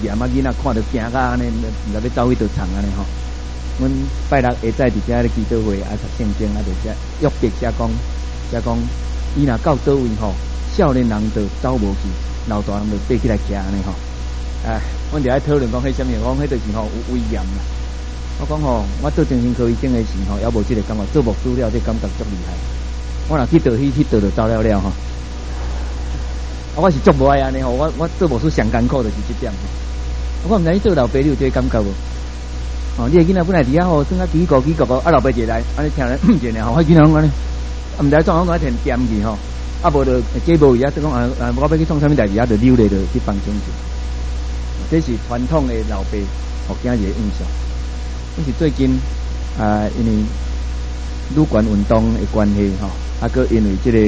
盐啊囡仔看到惊甲安尼，唔知要走去倒场安尼吼。阮拜六下早伫遮咧祈祷会啊，读圣经啊，就遮约伯写讲，伊若到倒位吼，少年人就走无去，老大人就爬起来行安尼吼。阮伫咧讨论讲，迄啥物？讲迄就是吼有威严啦。我讲吼，我做精神科医生的时候，也无即个感觉，做牧师了，这感觉足厉害。我若去倒去倒就走了了吼。我是足无爱安尼吼，我做牧师上艰苦就是即点。我毋知你做老爸你有这个感觉无？哦，你个囡仔本来伫遐吼，算啊叽咕，啊老爸一来，安尼听咧一下吼，迄囡仔拢安尼，毋知创讲填点去吼，啊无就这无伊啊，即讲我要去创啥物代志啊，就溜咧就去房间去。这是传统的老爸互囝儿的印象。这是最近因为女权运动的关系吼，啊个因为这个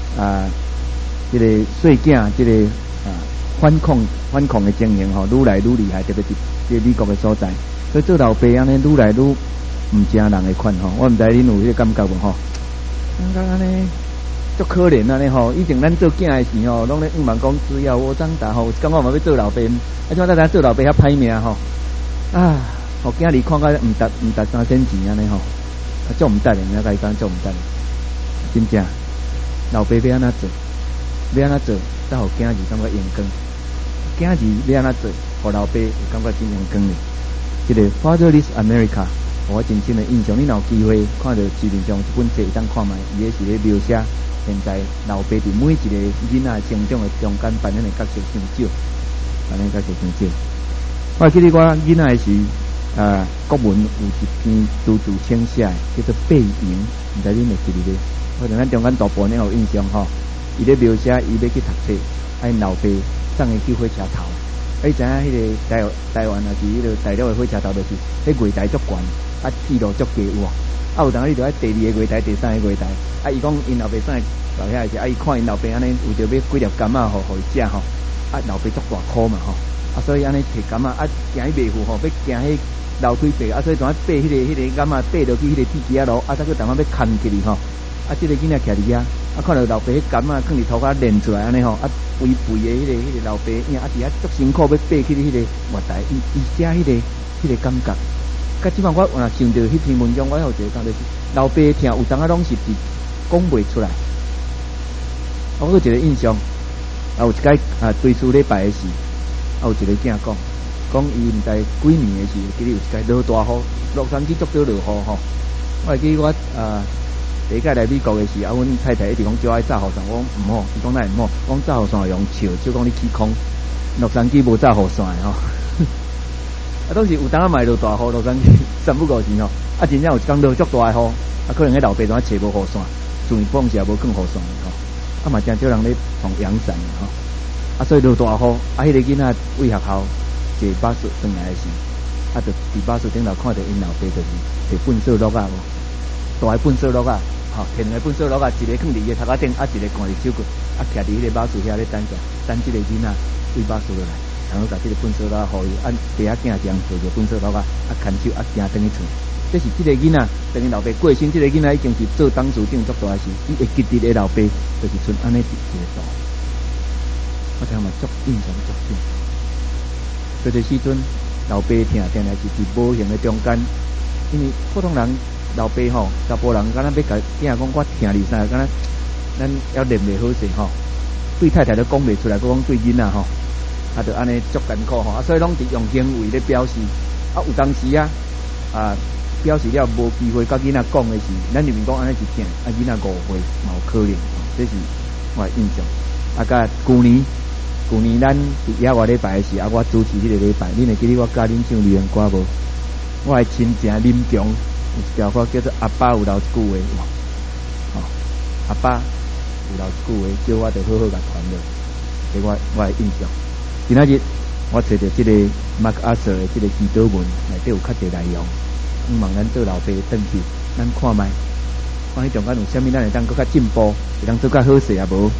细囝这个反抗的情形吼，愈来愈厉害，特别是这美国的所在。所以做老爸安尼愈来愈唔正人的款吼，我毋知恁有迄个感觉无吼？感觉安尼足可怜安尼吼，以前咱做囝的时候，拢咧望讲只要我长大吼，感觉嘛要做老爸，啊，怎咱做老爸遐歹命吼啊！互囝儿看甲毋值3仙钱安尼吼，啊，足毋得的，人家甲伊讲足毋得的，真正老爸要安怎做？要安怎做？才互囝儿感觉阳光？囝儿要安怎做？互老爸会感觉真阳光的？这个 Fatherless America， 我真心的印象。你若有机会看到市面上一本册，当看卖，伊也是咧描写现在老爸伫每一个囡仔成长的中间扮演的角色真少，扮演角色真少。我记得我囡仔时，国文有一篇独自请写的，叫做《背影》，唔知恁会记得咧？可能咱中间大部分有印象吼。伊咧描写伊要去读册，因老爸送伊去火车头。你知影迄个台湾也是迄个大陆的火车头，就是迄月台足悬，啊铁路足低有无？啊有当你就喺第2个月台、第3个月台，啊伊讲因老爸送伊到遐时，啊伊看因老爸安尼为着要几粒柑仔互伊食吼，啊老爸足大箍嘛吼，啊所以安尼摕柑仔啊行去袂赴吼，要行迄楼梯爬，啊所以怎啊爬迄个柑仔爬落去迄个铁轨仔路，啊再去慢慢要牵起去吼，啊这个囡仔徛伫遐，啊看到老爸迄柑仔放伫涂骹连出来安尼吼，啊肥肥的迄个老爸影啊伫遐足辛苦要爬去迄个月台，伊写迄个感觉。甲即摆我若想到迄篇文章，我有一个感觉是老爸听有当啊拢是讲袂出来。我有一个印象，有一届对书礼拜的时，有一个囝讲伊毋知几年的时，记得有一届落大雨，洛杉矶足少落雨吼。我会记我第一届来美国的时，阮太太一直讲叫爱炸雨伞，我讲毋好，伊讲哪会毋好？讲炸雨伞用笑，就讲你起空，洛杉矶无炸雨伞的吼。啊，当时有当啊买落大雨，洛杉矶3不5时吼，啊真正有一天落足大的雨，啊可能迄老爸怎啊找无雨伞，自然放下无更雨伞吼，啊嘛真少人咧从阳伞吼，啊所以落大雨，啊迄个囡仔为学校坐巴士转来的时，啊就伫巴士顶头看到因老爸就是摕粪扫落啊无，大个粪扫落啊。吼，摕2个粪扫落啊，一个放伫伊个头壳顶，啊一个掼伫手骨，啊徛伫迄个巴士遐咧等即个囡仔对巴士落来，然后甲即个粪扫落互伊，啊爸仔囝这样摕着粪扫落啊，牵手啊行转去厝。这是即个囡仔等于老爸过身，即个囡仔已经是做董事长足大时，伊会记得的老爸就是剩安尼一个大。我听嘛足印象足深。这个时阵，老爸听定是伫无形的中间，因为普通人。老爸吼，查甫人敢若要甲囝讲，我听你啥，敢若咱要练袂好势吼，对太太都讲袂出来，佮讲对囡仔吼，啊，就安尼足艰苦吼，啊，所以拢是用行为咧表示，啊，有当时表示了无机会甲囡仔讲的是，咱就面讲安尼是正，啊，囡仔5岁嘛有可能，这是我的印象。啊，甲旧年咱伫野外礼拜的时，啊，我主持迄个礼拜，恁会记得我教恁唱流行歌无？我的亲情林强。有一条歌叫做《阿爸有留一句话》，吼，阿爸有留一句话，叫我着好好甲传落，给我的印象。今仔日我找到这个 MacArthur 的这个祈祷文内底有较侪内容，望咱做老爸转去，咱看卖，看迄中间有啥物咱会当搁较进步，会当做较好势啊无？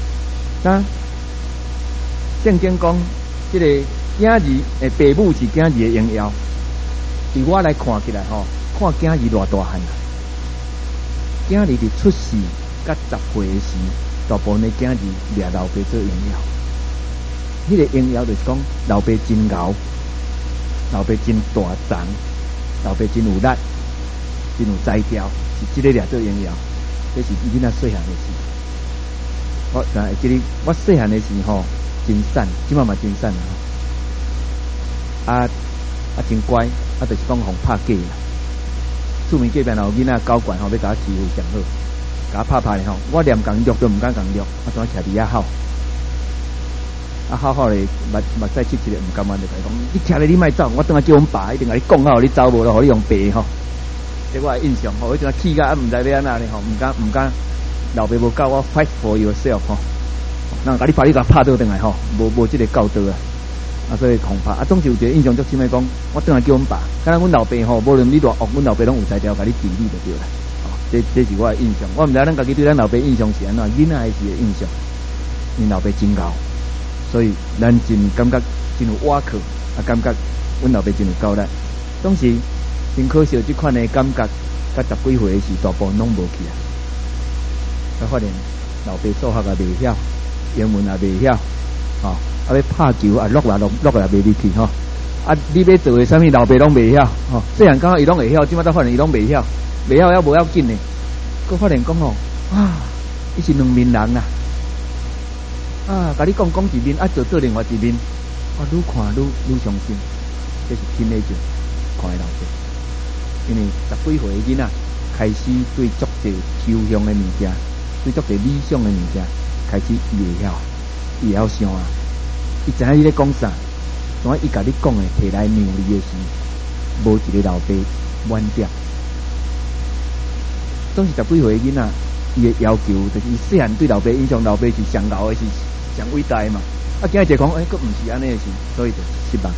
圣经讲，这个囝儿的爸母是囝儿的荣耀，伫我来看起来吼。看囝儿偌大汉啊！囝儿伫出世甲10岁的时，大部分的囝儿掠老爸做荣耀。 迄个应爻就是讲老爸真牛，老爸真大长，老爸真有力，真有才调，是这个俩做应爻。这是囡仔细汉的事。我会记得我细汉的时候真瘦，即摆嘛真瘦啊真乖，就是讲互拍假啦。厝面隔壁有囡仔搞惯要甲我欺负上好，甲我拍咧我连共虐都毋敢共虐，我怎徛伫遐吼？好咧，目屎切切咧，毋甘愿就甲伊讲，你徛咧你莫走，我等下叫阮爸一定甲你讲好，你走无咯，互你用白吼。这我印象吼，迄阵气甲毋知要安那咧吼，毋敢，老爸无教我 fight for yourself 吼，人甲你拍你甲拍倒转来吼，无即个教导啊，所以恐怕总是有一个印象足深诶，讲我等下叫阮爸，敢若阮老爸吼，无论你偌恶，阮老爸拢有才调，甲你治理就对啦。这是我诶印象，我毋知咱家己对咱老爸印象是安怎，囡仔时诶印象，因老爸真高。所以咱真感觉真有瓦靠，感觉阮老爸真有交代。当时真可惜，这款的感觉，甲10几岁的时大部分拢无去啊。我发现老爸数学也袂晓，英文也袂晓，要拍球落来袂入去吼。你要做的啥物，老爸拢袂晓，细汉刚好伊拢会晓，即摆才发现伊拢袂晓，袂晓也无要紧呢。佮发现讲伊是两面人啦。甲你讲一面，做另外一面，愈看愈伤心。这是天的就看的老爸，因为10几岁的囡仔开始对足侪抽象的物件，对足侪理想的物件，开始伊会晓想啊，伊知影你咧讲啥，怎伊甲你讲的摕来让你的时，无一个老爸满点。总是10几岁的囡仔，伊的要求就是伊细汉对老爸印象，老爸是上老的是。上伟大嘛，今日就讲，佫毋是安尼的事，所以就失望。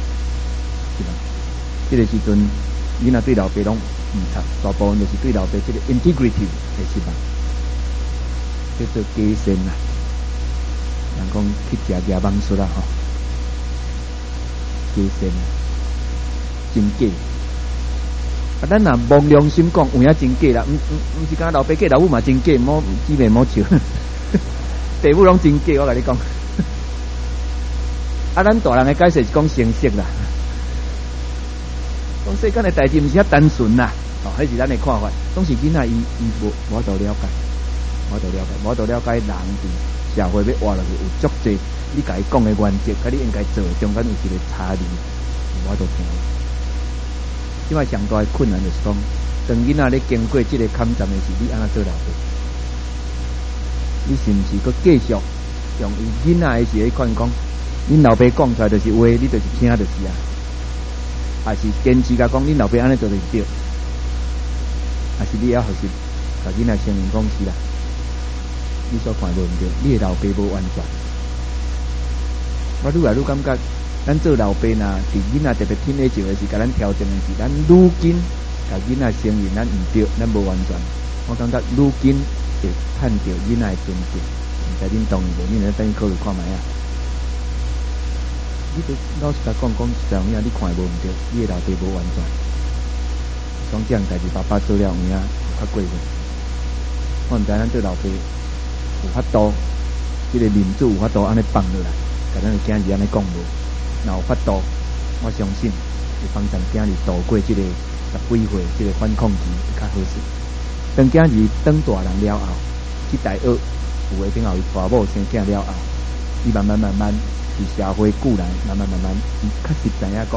这个时阵，囡仔对老爸拢毋读，大部分就是对老爸这个 integrity 的失望，叫做假善啦。人讲去食野蠓树啦吼，假善真假。咱若摸良心讲，有影真假啦，毋是讲老爸假，老母嘛真假，姊妹莫笑。地母拢真假，我甲你讲。咱大人的解释是讲成色啦，讲世间的代志毋是遐单纯啦，迄是咱的看法。总是囡仔伊无法度了解，无法度了解人伫社会要活落去有足侪，你甲伊讲的原则，甲你应该做的中间有一个差异，无法度听。即摆上大的困难就是讲，当囡仔咧经过即个坎站的时，你安怎做老爸？你是毋是佮继续用伊囡仔的时款讲，恁老爸讲出来就是话，你就是听就是啊，还是坚持甲讲恁老爸安尼做就是对，还是你要学习甲囡仔承认讲是啦，你所看无毋对，你的老爸无完全。我愈来愈感觉，咱做老爸呐，伫囡仔特别听得少的是，甲咱调整的是，咱愈紧甲囡仔承认咱毋对，咱无完全。我感觉愈紧。会趁着囡仔的尊敬，毋知恁同意无？恁来等于考虑看卖啊！你都老实甲讲实在有影，你看无毋对，你的老爸无完全。讲这样代志，爸爸做了有影较过分。我毋知咱对老爸有法度，这个面子有法度安尼放落来，甲咱的囝儿安尼讲无？若有法度，我相信会帮咱囝儿度过这个10几岁这个反抗期会较好势。当囝儿当大人了后，去大学，有诶顶后伊娶某生囝了后，伊慢慢伫社会久来，慢慢，伊确实知影讲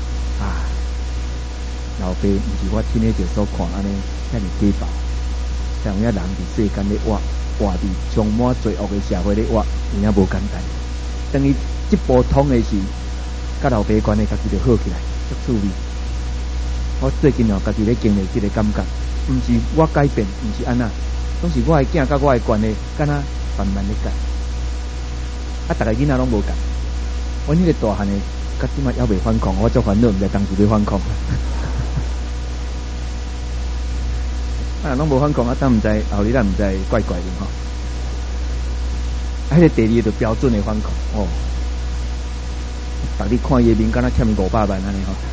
老爸毋是我天下就所看安尼遐尼假暴，像有影人伫世间咧活伫充满罪恶诶社会咧活，有影无简单。当伊一步通诶时，甲老爸关系家己就好起来，足趣味。我最近家己咧经历即个感觉。毋是我改变，毋是安那，总是我的囝甲我的关系，敢若慢慢咧改。逐个囡仔拢无改。阮迄个大汉的，甲即摆还未反抗，我足烦恼，毋知当时要反抗。拢无反抗，当毋知后日咱毋知怪怪的吼。迄个第二就标准的反抗哦。逐日看伊的面，敢若欠伊500万安尼吼。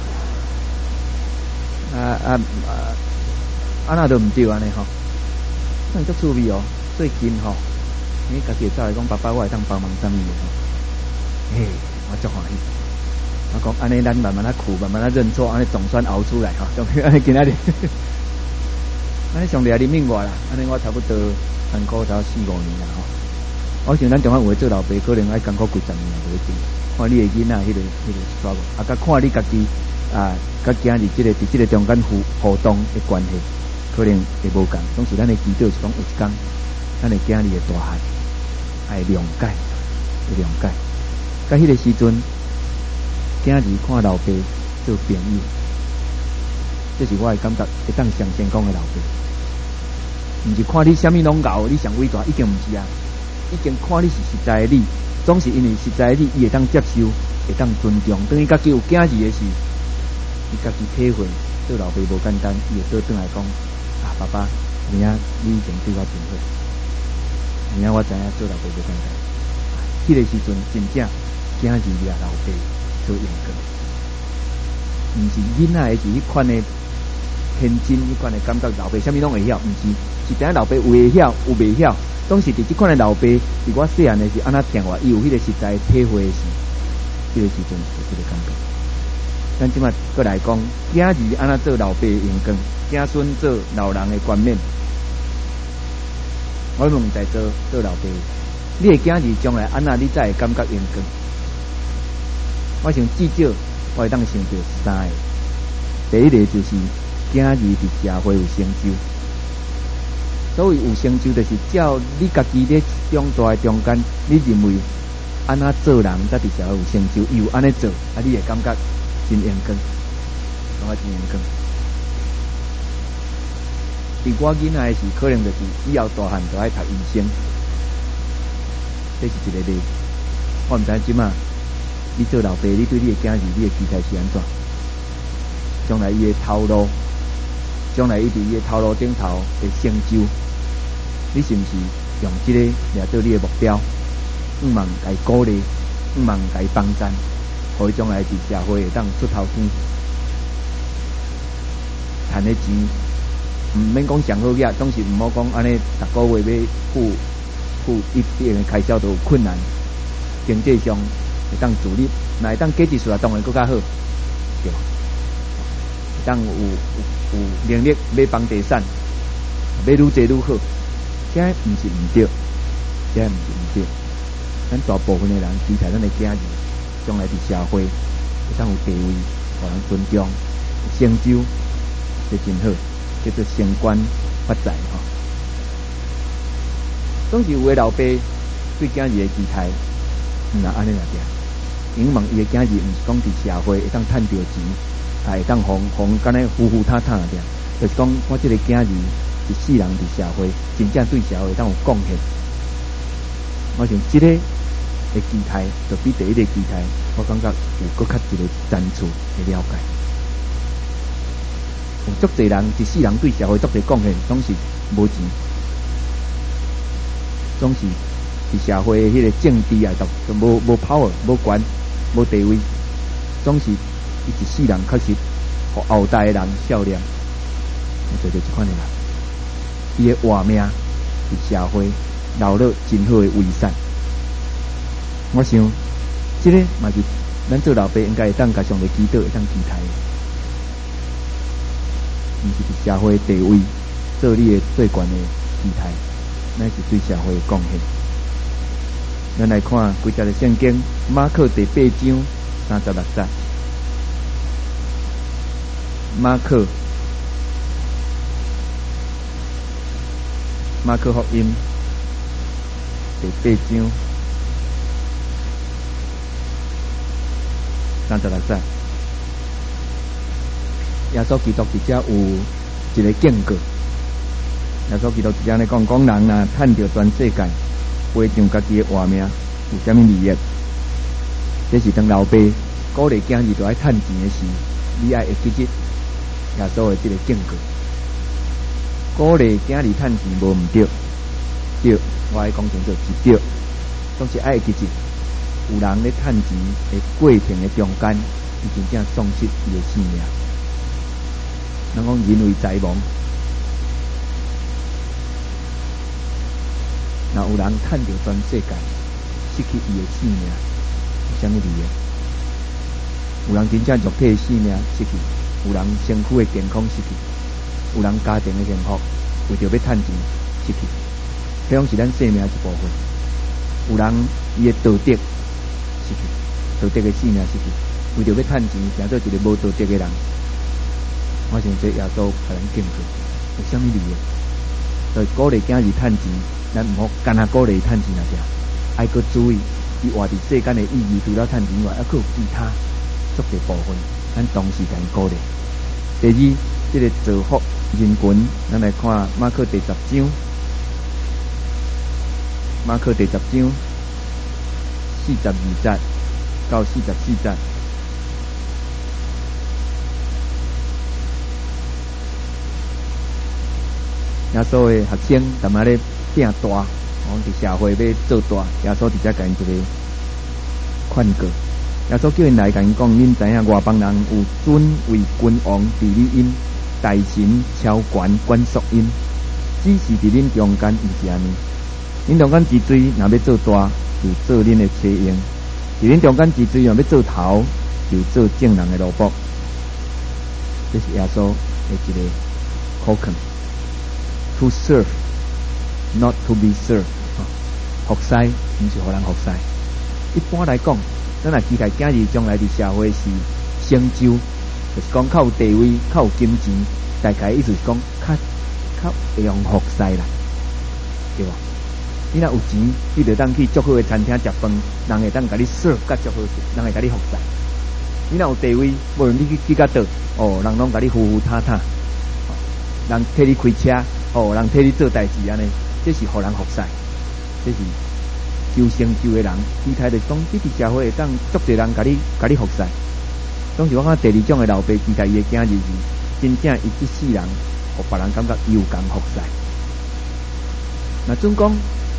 那都毋对安尼吼，那足趣味哦。最近吼，家己会走来讲，爸爸我会当帮忙啥物的吼。 嘿，我足欢喜。我讲安尼，咱慢慢苦，慢慢认错，安尼总算熬出来哈。总安尼今仔日，安尼上帝啊，怜悯我啦。安尼我差不多辛苦才4、5年啦吼。我想咱中央有做老爸，可能爱艰苦几10年才会定。看你的囡仔，迄个struggle，啊，甲看你家己啊，甲今日伫这个中间互动的关系，可能会无共。总是咱的祈祷是讲有一天，咱的今日的大汉爱谅解，会谅解。甲迄个时阵，今日看老爸做朋友，这是我的感觉，会当上成功的老爸。毋是看你啥物拢搞，你上伟大，已经毋是啊。已经看你是实在的你，总是因为实在的你，伊会当接受，会当尊重。等于家己有囝儿的时，伊家己体会做老爸无简单，伊会倒转来讲啊，爸爸，有影你已经对我真好，有影我知影做老爸无简单。迄个时阵真正囝儿掠老爸做用过，毋是囡仔的是迄款的天真，迄款的感觉老爸啥物拢会晓，毋是，是等下老爸有会晓，有袂晓。总是伫即款的老爸，伫我细汉的是安那听话，伊有迄个实在体会的时，迄个时阵有这个感觉。咱即摆过来讲，囝儿安那做老爸的用光，囝孙做老人的冠冕。我们在做老爸，你的囝儿将来安那，你才会感觉用光。我想至少我会当想到3个，第一个就是囝儿伫社会有成就。所谓有成就，就是照你家己咧长大中间，你认为安那做人才伫社会有成就，伊有安尼做，啊，你会感觉真用功，我真用功。伫我囡仔的时，可能就是以后大汉就爱读医生，这是一个例。我毋知即马你做老爸，你对你的囝儿，你的期待是安怎？将来伊的头路。将来伊伫伊个头路顶头的成就，你是毋是用这个来做你的目标？毋茫该鼓励，毋茫该帮赞，互伊将来伫社会会当出头天，赚的钱，毋免讲上好嘢，总是毋好讲安尼，逐个月要付一定的开销都有困难，经济上会当自立，若会当加一岁，当然更较好，对吧？当有能力买房地产，买愈济愈好，这毋是毋对，这毋是毋对。咱大部分的人期待咱的囝儿将来伫社会会当有地位，互人尊重，成就，这真好，叫做升官发财吼。总是有的老爸对囝儿的期待，毋若安尼来定，因为伊的囝儿毋是讲伫社会会当趁着钱。会当红干咧呼呼塌塌的，就是讲我这个囝儿是世人伫社会，真正对社会当有贡献。我想这个的期待，就比第一个期待，我感觉有搁较一个层次的了解。有足侪人一世人对社会足侪贡献，总是无钱，总是伫社会的迄个政治啊，就无 power， 无权，无地位，总是。伊一世人确实，互后代的人笑脸，做着这款的人，伊的活命伫社会留落真好的遗产。我想，这个嘛是咱做老爸应该会当甲上帝祈祷，会当期待的，毋是伫社会地位做你的最悬的期待，乃是对社会的贡献。咱来看几节的圣经，马可第8章36节。马可福音第8章36节，耶稣基督伫遮有一个警告。耶稣基督伫遮咧讲人若趁着全世界，赔上家己的活命，有啥物利益？这是当老爸鼓励囝儿就爱趁钱的时，你爱会记日。耶稣的这个警告，鼓励囝儿趁钱无毋对，对，我爱讲清楚是对，总是爱记住，有人咧趁钱的过程的中间，伊真正丧失伊的性命。人讲人为财亡，若有人趁着全世界，失去伊的性命， 什么理由？有人真正肉体的性命失去，有人身躯的健康失去，有人家庭的幸福为着要趁钱失去。比方是咱生命一部分，有人伊的道德失去，道德的性命失去，为着要趁钱，成做一个无道德的人。我想这耶稣互咱敬佩，有什么理由？所以鼓励囝儿趁钱，咱唔好干那鼓励趁钱那只，爱搁注意，伊活伫世间的意义，除了趁钱外，还佫有其他足个部分，咱同时甲伊鼓励。第二，这个造福人群，咱来看马可第10章，马可第10章42节到44节。耶稣的学生淡仔咧拼大，伫社会要做大，耶稣直接甲因一个劝告。耶稣叫因来甲因讲，恁知影外邦人有尊为君王治理因，大臣超权管束因，只是伫恁中间毋是安尼。恁中间之水若要做大，就做恁的车用；伫恁中间之水若要做头，就做正人的萝卜。这是耶稣的一个口劝。To serve, not to be served。服侍唔是互人服侍。一般来讲，咱若期待囝儿将来伫社会是成就，就是讲较有地位、较有金钱，大概意思是讲较会用服侍啦，对吧？你若有钱，你就当去足好的餐厅食饭，人会当甲你 serve 甲足好势，人会甲你服侍。你若有地位，无论你去到倒，人拢甲你呼呼塔塔，人替你开车。人替你做代志安尼，这是互人服侍，这是求成就的人。期待就是讲，你伫社会会当足侪人甲你服侍。总是我看第二种的老爸期待伊的囝儿是真正伊一世人，互别人感觉有感服侍。那准讲，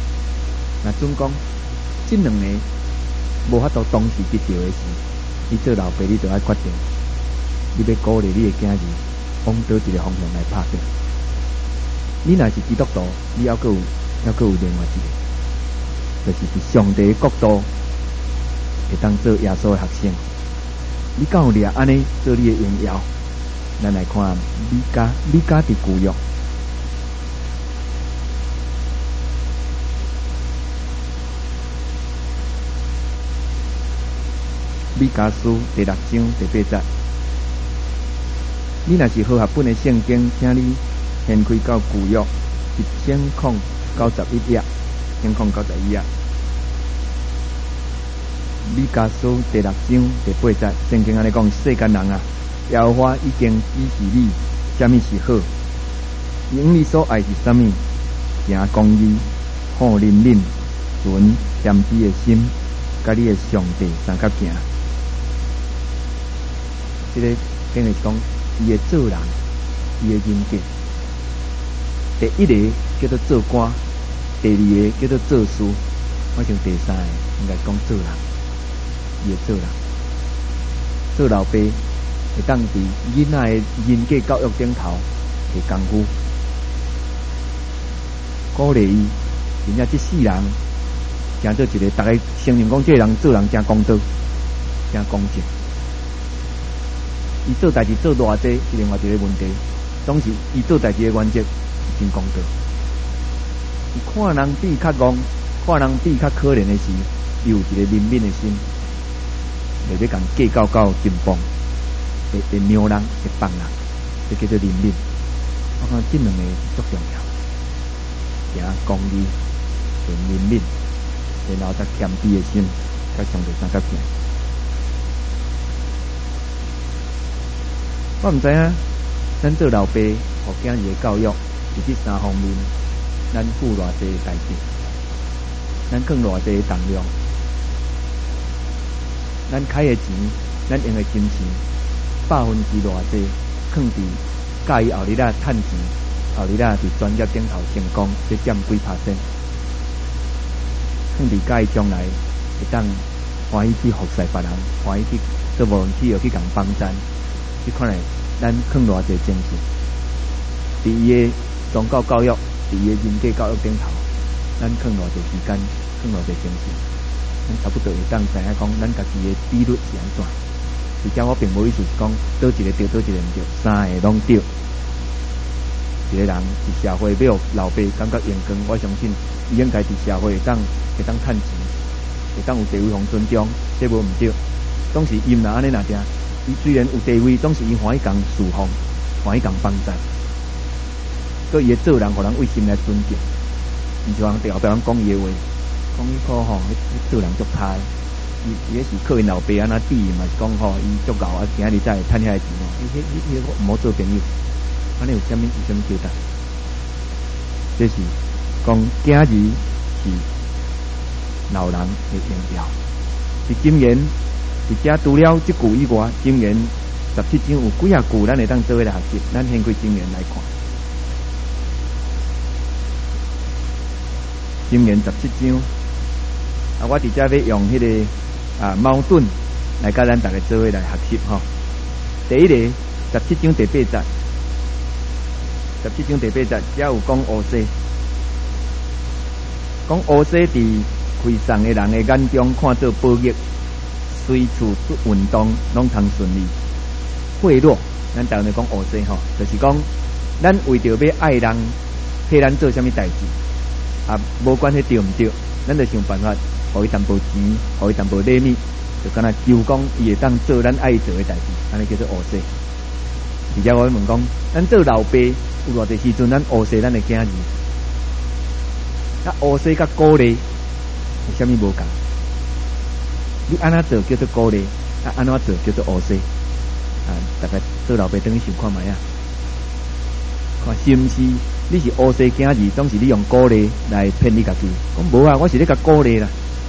这两个无法度同时得到的事，你做老爸你就要决定，你要鼓励你的囝儿往倒一个方向来拍拼。你若是基督徒，你还佫有另外一个，就是伫上帝的国度会当做耶稣的学生。你敢有掠安尼做你的荣耀？咱来看米迦伫旧约，米迦書第6章第8節。你若是好合本的聖經，請你掀開到舊約1091頁，1091頁。米迦書第6章第8節，聖經安尼講：世間人啊，耶和華已經指示你，什麼是好，因你所愛是什麼？行公義，好憐憫，存謙卑的心，甲你的上帝相合行。這個等於講伊的做人，伊的人格。第一個叫做做官，第二個叫做做事，我想第三個應該講做人。伊會做人，做老爸會當佇囡仔的人格教育頂頭下功夫，鼓勵伊，真正這世人成做一個，大家承認講這個人做人真公道、真公正。伊做代志做偌濟是另外一個問題，總是伊做代志的原則。真公道，伊看人比較戆，看人比較可憐的時，伊有一個憐憫的心，袂要共計較到真崩，會讓人會幫人，這叫做憐憫。我看這兩個足重要，行公義，存憐憫，然後再謙卑的心，甲上帝相合行。我毋知影，咱做老爸，互囝兒的教育。伫這三方面，咱付偌濟代志，咱放偌濟重量，咱開的錢，咱用的金錢，100%偌濟放佇介意後日啊趁錢，後日啊佇專業頂頭成功，這佔幾%？放佇介意將來會當歡喜去服侍別人，歡喜去做無人去去共幫贊，這款的咱放偌濟精神，佇伊的宗教教育，佇伊的人格教育頂頭，咱放偌濟時間，放偌濟精神， 咱差不多会当知影讲，咱家己的比率是安怎。而且我并无意思是讲，倒一个对，倒一个唔对，三个拢对。一个人伫社会要老爸感觉严格，我相信伊应该伫社会会当趁钱，会当有地位互尊重，这无唔对。总是伊若安尼若定，伊虽然有地位，总是伊欢喜共侍奉，欢喜共帮助。所以伊做人，互人为心来尊敬。毋像人后壁人讲伊的话，讲伊可吼，做人足歹。伊是靠因老爸安那比嘛，是讲吼，伊足牛啊，今日才会趁遐个钱哦。伊毋好做朋友，安尼有啥物叫答？这是讲囝儿是老人的荣耀。是箴言，伫遮除了即句以外，箴言17章有几啊句，咱会当做伙来学习。咱先开箴言来看。箴言17章，我伫遮要用迄个矛盾来甲咱大家做伙来学习吼。第一个17章第8节，17章第8节，遮有讲乌西，讲乌西伫开送的人的眼中看做宝玉，随处出运动拢通顺利。贿赂，咱台湾讲乌西吼，就是讲咱为着要爱人，替咱做啥物代志。无管迄对毋对，咱就想办法，互伊淡薄钱，互伊淡薄礼物，就敢若求讲伊会当做咱爱做的代志，安尼叫做乌西。而且我问讲，咱做老爸有偌侪时阵，咱乌西咱的囝儿，乌西甲鼓励有啥物无共？你安怎做叫做鼓励，安怎做叫做乌西？大概做老爸等于想看卖啊，看是毋是？你是乌西囝儿，总是你用鼓励来骗你家己。讲无啊，我是咧甲鼓励啦。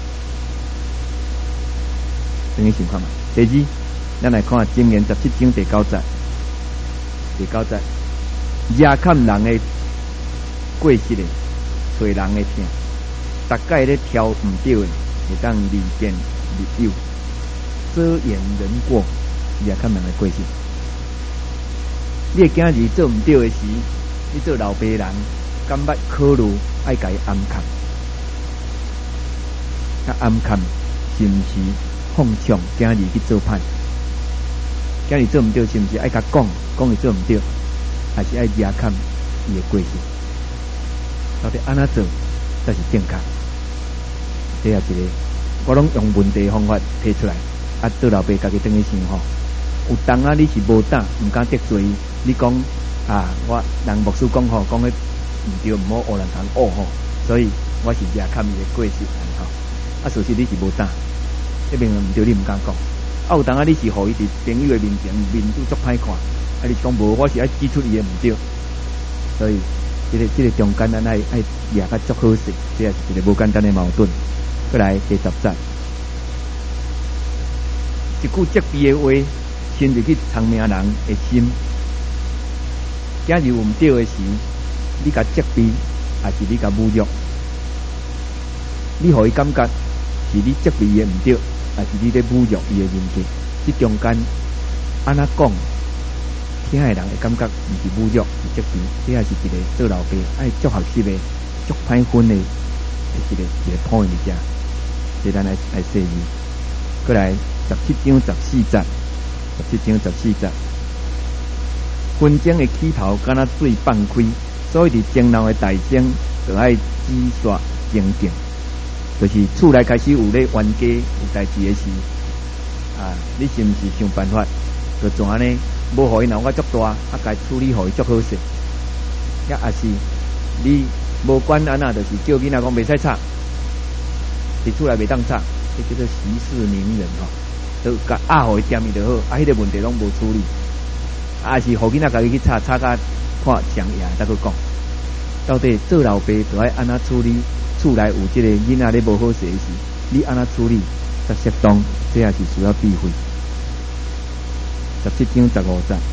等于想看嘛。第二，咱来看箴言17章第9节。第9节，惹看人的过失的，找人的听，大概咧挑唔对的，会当离间利诱，遮掩人过，惹看人的过失。你的囝儿做唔对的时，你做老爸人，敢捌考虑爱甲伊暗藏？暗藏是毋是放纵囝儿去做歹？囝儿做唔对，是毋是爱甲讲伊做唔对，还是爱惹看伊的过失？到底安怎做才是正确？这也一个，我拢用问题方法提出来。做老爸家己等于想吼，有当你是无胆，唔敢得罪伊，你讲。我人牧师讲吼，讲迄唔对，唔好学人通学吼，所以我是惹看伊的过失安尼吼。事实你是无胆，一明唔对，你唔敢讲。有当你是互伊伫朋友的面前面都足歹看，你是讲无，我是爱指出伊的唔对，所以这个中间咱爱惹较足好势，这也是一个无简单的矛盾。过来第10节，一句责备的话，亲入去聪明人的心。假如有唔对的时，你甲责备，还是你甲侮辱？你互伊感觉是你责备伊的唔对，还是你咧侮辱伊的人格？这中间安怎讲，听的人会感觉毋是侮辱，是责备。这也是一个做老爸爱足学习的、足歹分的一个 point 伫遮。所以咱来细语。过来17章14节，17章14节。纷争的起头，敢若水放开，所以伫争闹的大声，就爱止煞静静。就是厝内开始有咧冤家有代志的时，你是毋是想办法，就怎呢？无互伊闹我足大，该处理互伊足好势。也是你无管安那，就是叫囡仔讲袂使吵，伫厝内袂当吵，这叫做息事宁人吼。都甲互伊点伊就好，迄个问题拢无处理。是互囡仔家己去吵甲看上夜再去讲，到底做老爸就爱安怎处理？厝内有这个囡仔咧无好势时，你安怎处理才适当？这也是需要避讳。17章15节，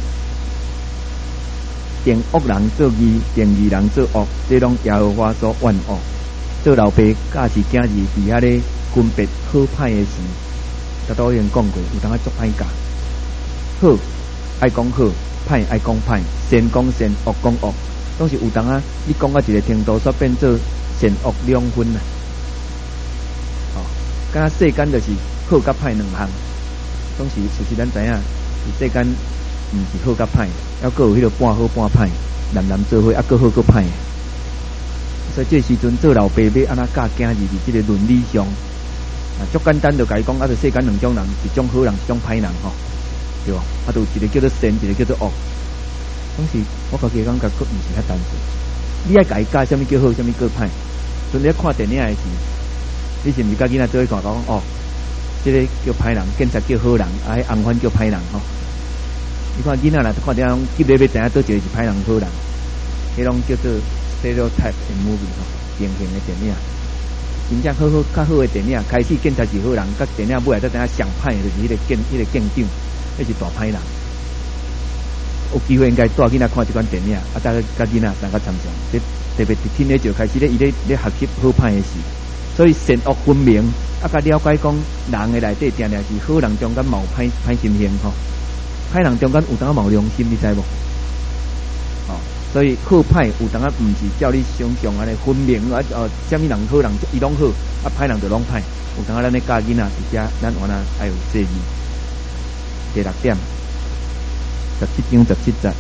定恶人做义，定义人做恶，这拢耶和华所怨恶。做老爸假是囝儿伫遐咧分别好歹的时，大都已经讲过，有当足歹教。好爱讲好，歹爱讲歹，善讲善，恶讲恶，拢是有当你讲到一个程度，煞变做善恶两分啦。 敢若世间就是好甲歹两项，总是事实咱知影，世间毋是好甲歹，还佫有迄个半好半歹，人做伙，佫好佫歹。所以这时阵做老爸要安怎教囝儿伫这个伦理上，足简单就甲伊讲，就世间两种人，一种好人，一种歹人吼，对吧？就一个叫做善，一个叫做恶。总是我家己感觉佫毋是遐单纯。你爱甲伊教什么叫好，什么叫歹？阵你看电影的时，你是毋是甲囡仔做伙看讲哦？这个叫歹人，警察叫好人，迄红番叫歹人吼。你看囡仔啦，看电影，急咧要知影倒一个是歹人好人，迄种叫做 stereotype 的 movie 吼，典型的电影。真正好较好的电影，开始警察是好人，甲电影尾来才知影上歹的就是迄个警长，迄是大歹人。有机会应该带囡仔看这款电影，大家甲囡仔大家参详。特别伫天咧就开始咧，伊咧学习好歹的事，所以善恶分明，甲了解讲人的内底定定是好人中间冇歹心性吼，歹人中间有当冇良心，你知无？哦，所以好歹有当毋是叫你想象安尼分明什么人好人伊拢好，歹人就拢歹。有当咱咧教囡仔，而且咱原来还有这字。第6点，17章17节，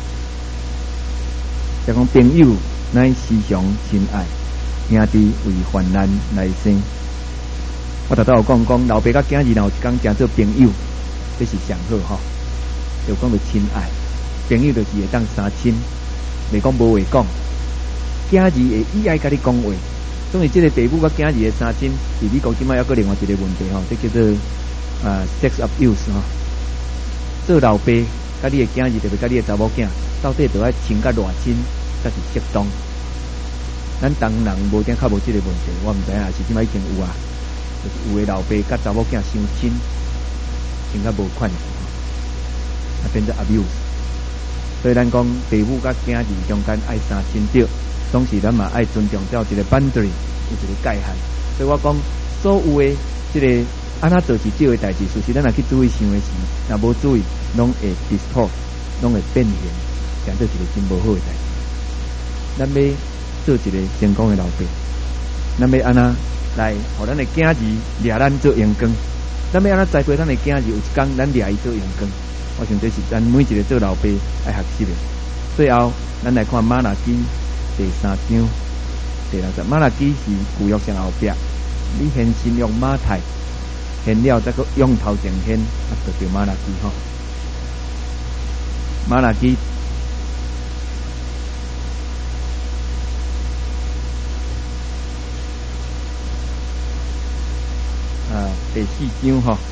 就讲朋友乃时常亲爱，兄弟为患难来生。我头有讲老爸甲囝儿若有一天成做朋友，这是上好吼。就讲到亲爱，朋友就是会当相亲，袂讲无话讲。囝儿会意爱甲你讲话，所以这个父母甲囝儿的相亲，伫美国即摆还有另外一个问题吼，这叫做sex abuse 吼。做老爸甲你的囝儿，特别甲你的查某囝，到底就要亲甲偌亲才是适当？咱当人无定较无这个问题，我毋知影是即摆已经有啊，就是有的老爸甲查某囝相亲，亲甲无款系，变做 abuse。所以咱讲父母甲囝儿中间爱相亲着，总是咱嘛爱尊重到一个 boundary， 有一个界限。所以我讲所有的这个安怎做是少的代志，事实咱若去注意想的时，若无注意，拢会 distort， 拢会变形，变做一个真无好的代志。咱要做一个成功的老爸，咱要安怎来，互咱的囝儿掠咱做阳光？咱要安怎栽培咱的囝儿？有一天咱掠伊做阳光，我想这是咱每一个做老爸爱学习的。最后，咱来看马拉基第3章第6节，马拉基是旧约上后壁，你献新用马太。献了再个用头前献，就叫马拉基吼。马拉基第4章吼，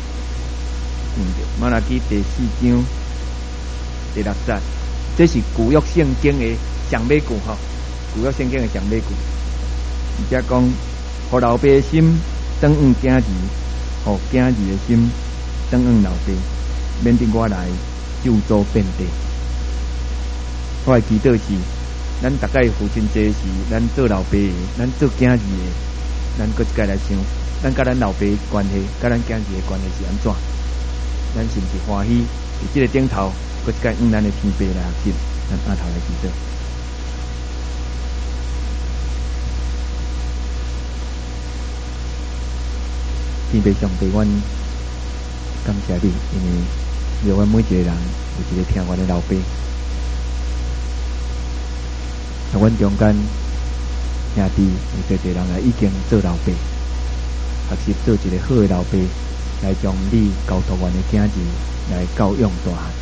马拉基第4章第6节，这是旧约圣经的上尾句吼，旧约圣经的上尾句，而且讲，互老爸的心转向囝儿。互囝儿的心转向老爸，免得我来救助遍地。我的祈祷是，咱大概父亲节时，咱做老爸的，咱做囝儿的，咱搁一概来想，咱甲咱老爸的关系，甲咱囝儿的关系是安怎？咱是毋是欢喜？伫这个顶头，搁一概咱的天父来学习，咱下头来祈祷。天父上帝，阮感谢你，因为阮每一个人有一个听阮的老爸，阮中间兄弟有一个人已经做老爸，学习做一个好的老爸，来将你交托阮的囝儿来教养大汉。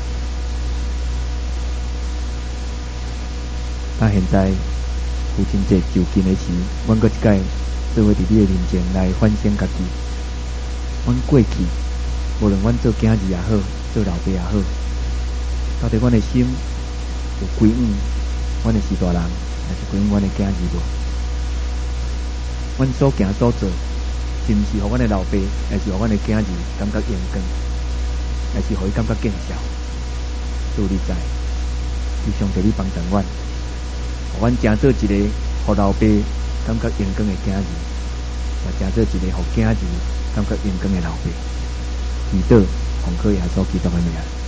现在父亲节就近的时，阮搁一届做伙伫你的面前来反省家己。阮过去，无论阮做囝儿也好，做老爸也好，到底阮的心有归向阮的士大人，还是归向阮的囝儿无？阮所行所做，是毋是互阮的老爸，还是互阮的囝儿感觉阳光，还是互伊感觉见笑？主你知，希上帝你帮助阮，互阮成做一个互老爸感觉阳光的囝儿，也成做一个互囝儿感觉阳光的老爸。祈祷奉靠耶稣基督的名。